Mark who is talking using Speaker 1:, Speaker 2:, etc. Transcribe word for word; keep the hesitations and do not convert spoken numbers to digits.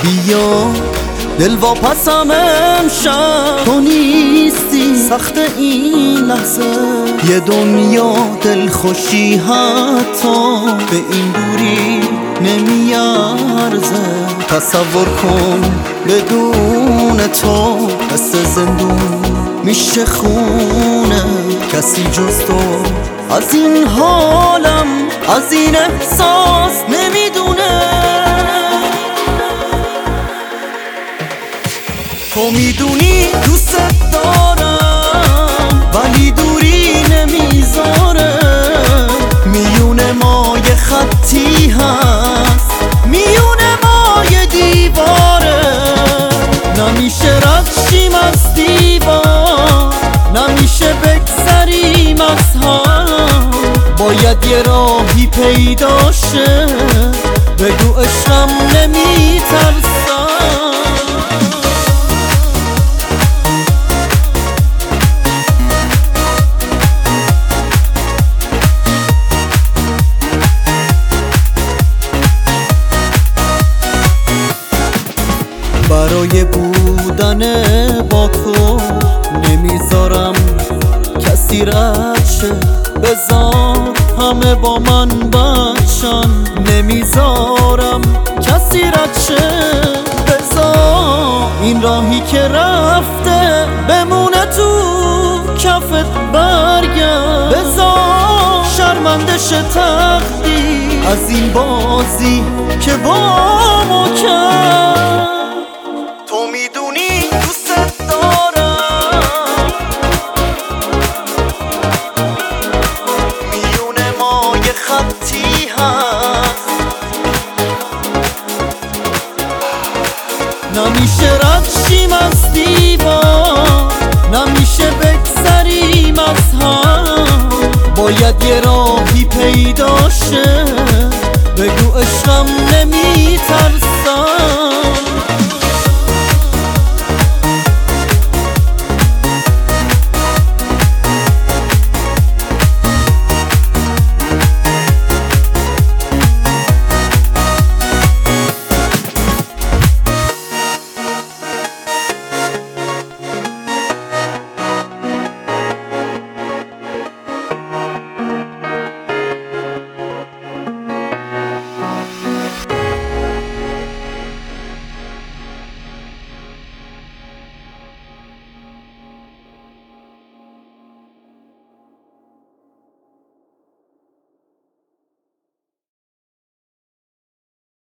Speaker 1: بیا دل واپسم امشب، تو نیستی سخت این لحظه. یه دنیا دلخوشی حتی به این دوری نمیارزه. تصور کن بدون تو مثل زندون میشه خونه. کسی جز تو از این حالم، از این احساس نمیدونه. تو میدونی دوست دارم ولی دوری نمیذاره. میون ما یه خطی هست، میون ما یه دیواره. نمیشه رد شیم از دیوار، نمیشه بگذریم از هم. باید یه راهی پیدا شه، بگو عشقم نمیترسم. برای بودن با تو نمیذارم کسی رد شه. بذار همه با من بچن، نمیذارم کسی رد شه. بذار این راهی که رفته بمونه تو کفت برگرد. بذار شرمنده شه تقدیر از این بازی که با ما کرد. تو میدونی دوست دارم، میون ما یه خطی هست. نمیشه رد شیم از دیوار، نمیشه بگذریم از هم. باید یه راهی پیدا شه، بگو عشقم نمیترسم.